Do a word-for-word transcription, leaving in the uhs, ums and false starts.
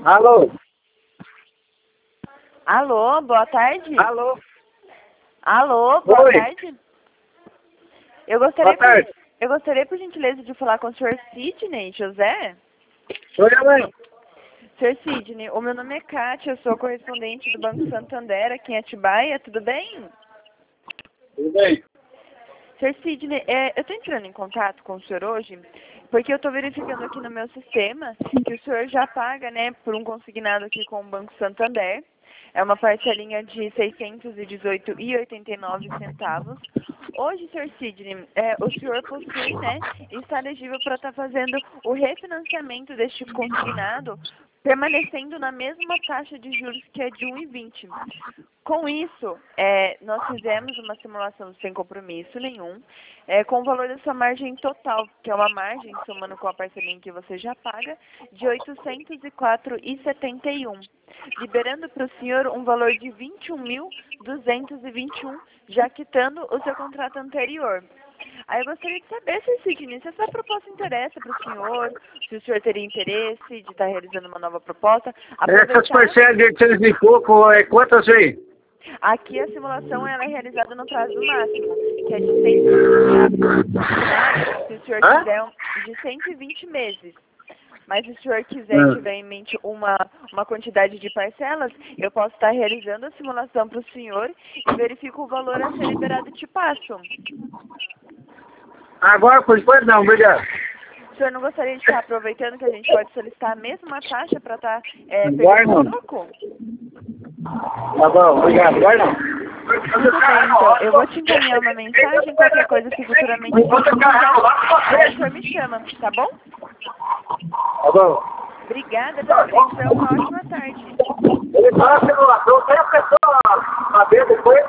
Alô? Alô, boa tarde. Alô? Alô, boa Oi. tarde. Eu gostaria, Boa tarde. Por, eu gostaria, por gentileza, de falar com o senhor Sidney José. Sou eu mesmo. senhor Sidney, o meu nome é Kátia, eu sou correspondente do Banco Santander aqui em Atibaia, tudo bem? Tudo bem? senhor Sidney, é, eu estou entrando em contato com o senhor hoje porque eu estou verificando aqui no meu sistema que o senhor já paga, né, por um consignado aqui com o Banco Santander. É uma parcelinha de seiscentos e dezoito reais e oitenta e nove centavos. Hoje, senhor Sidney, é, o senhor possui, né, e está elegível para estar fazendo o refinanciamento deste consignado, permanecendo na mesma taxa de juros que é de um vírgula vinte. Com isso, é, nós fizemos uma simulação sem compromisso nenhum, é, com o valor da sua margem total, que é uma margem, somando com a parcelinha que você já paga, de oitocentos e quatro reais e setenta e um, liberando para o senhor um valor de vinte e um mil duzentos e vinte e um, já quitando o seu contrato anterior. Aí eu gostaria de saber, senhor Sidney, se essa proposta interessa para o senhor, se o senhor teria interesse de estar realizando uma nova proposta. Essas Aproveitar... parcelas de oitocentos e pouco, é quantas vezes? Aqui a simulação ela é realizada no prazo máximo, que é de cento e vinte meses, se o senhor Hã? quiser, um- de cento e vinte meses. Mas se o senhor quiser e Hum. tiver em mente uma, uma quantidade de parcelas, eu posso estar realizando a simulação para o senhor e verifico o valor a ser liberado e te passo. Agora, por enquanto, não, obrigado. O senhor não gostaria de estar aproveitando que a gente pode solicitar a mesma taxa para estar é, Agora pegando não. o troco? Tá bom, obrigado. Agora não. Tudo bem, então. Eu vou te encaminhar uma mensagem, qualquer coisa, se futuramente for precisar, aí o senhor me chama, tá bom? Tá bom. Obrigada pela atenção, uma ótima tarde. Ele fala a simulação, tem a pessoa saber depois.